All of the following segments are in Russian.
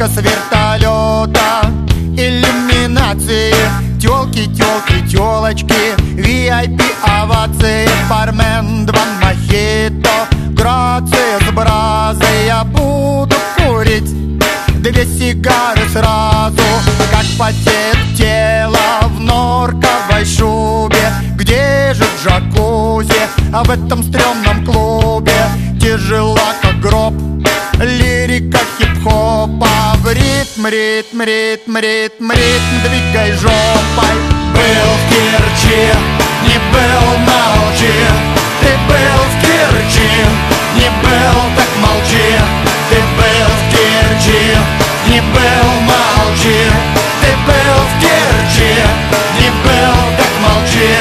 с вертолета. Иллюминации, тёлки, тёлки, тёлочки, VIP овации, бармен, 2 мохито, грация с бразой. Я буду курить 2 сигары сразу, как потеет тело в норковой шубе. Где же джакузи, а в этом стрёмном клубе? Тяжела, как гроб, лирика хип-хопа. В ритм, ритм, ритм, ритм, ритм, двигай жопой. Был в Керчи, не был, молчи. Ты был в Керчи, не был, так молчи. Ты был в Керчи, не был, молчи. Ты был в Керчи, не был, так молчи.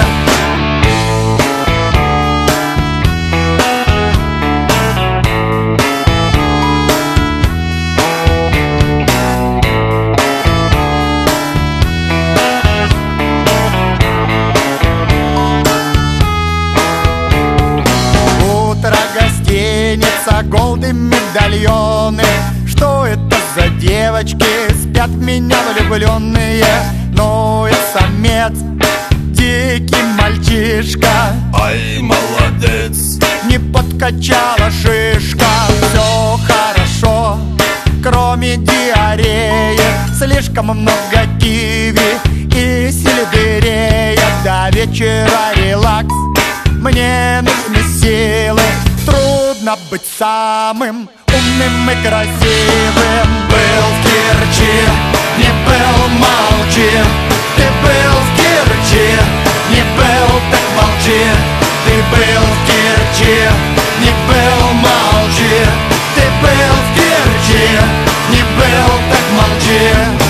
Голды, медальоны. Что это за девочки? Спят в меня влюбленные. Но я самец, дикий мальчишка. Ай, молодец. Не подкачала шишка. Все хорошо, кроме диареи. Слишком много киви и сельдерея. До вечера релакс, мне нужны силы. Трудно быть самым умным и красивым. Был в Керчи, не был, молчи. Ты был в Керчи, не был, так молчи. Ты был в Керчи, не был, молчи. Ты был в Керчи, не был, так молчи.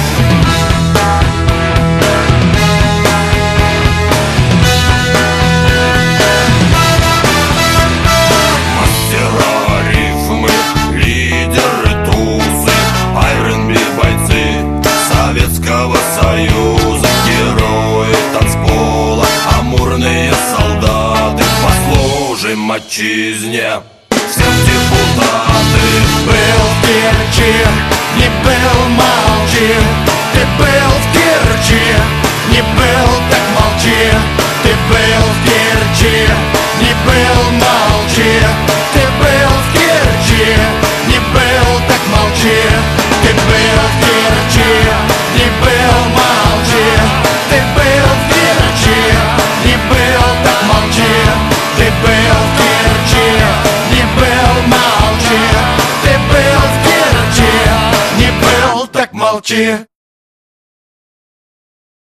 Союза, герои танцпола, амурные солдаты, послужим отчизне, всем депутаты. Был в Керчи, не был, молчи. Ты был в Керчи, не был, так молчи. Ты был в Керчи, не был, молчи. Ты был в Керчи, не был, так молчи. Ты был в Керчи, не был, молчи. Ты был в Керчи, не был, так молчи. Ты был в Керчи, не был, молчи. Ты был в Керчи, не был, так молчи.